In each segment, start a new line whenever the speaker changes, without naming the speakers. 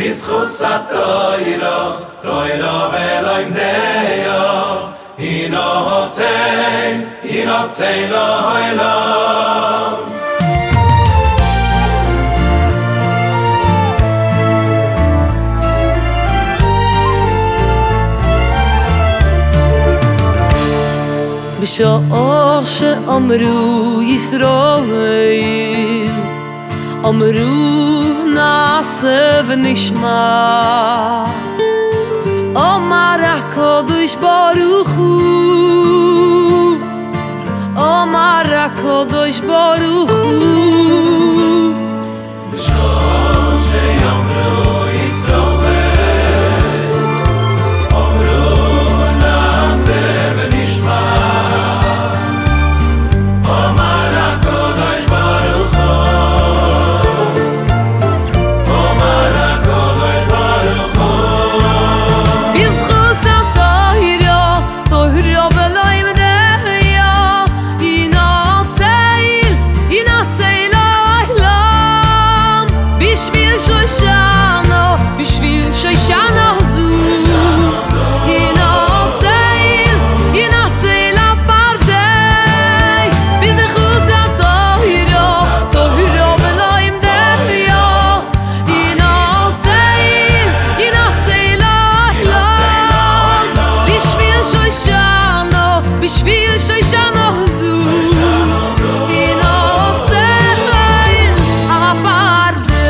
בזכות התוירה, תוירה ולוים דייה, ינוצן לעולם.
בשעה שאמרו ישראל, אמרו נעשה ונשמע, אמר הקדוש ברוך הוא, אמר הקדוש ברוך הוא.
בשעה שאמרו ישראל, אמרו נעשה ונשמע, אמר הקדוש ברוך הוא, אמר הקדוש ברוך הוא.
בזכות התוירה, תוירה ולוים דייה, ינצל לעולם. בשביל שושנה, בשביל שושנה זו, ינצל הפרדס. בזכות התוירה, תוירה ולוים דייה, ינצל לעולם. בשביל שושנה, בשביל שושנה זו, ינצל הפרדס.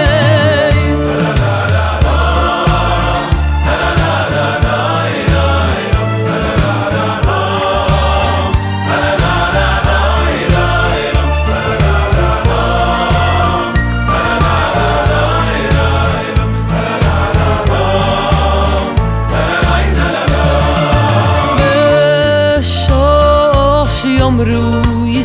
אמרו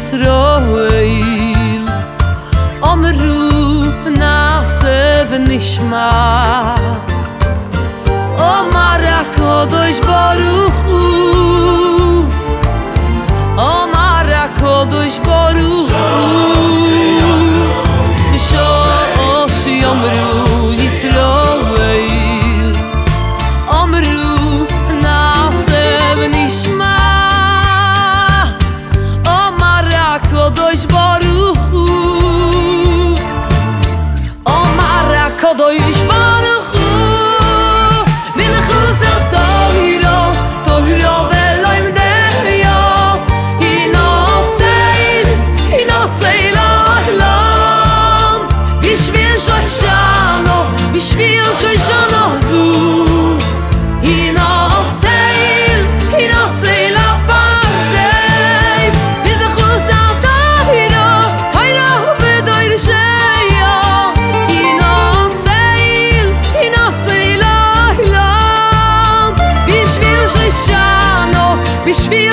ישראל, אמרו נעשה ונשמע, אמר הקדוש ברוך הוא, אמר הקדוש ברוך הוא. בשעה שאמרו ישראל, אמרו נעשה ונשמע, הקדוש ברוך הוא, אמר הקדוש ברוך הוא. בזכות התוירה, תוירה ולוים דייה, ינצל לעולם. בשביל שושנה, בשביל שושנה זו, ינצל הפרדס. בזכות התוירה, תוירה ודורשיה, ינצל לעולם. בשביל שושנה, בשביל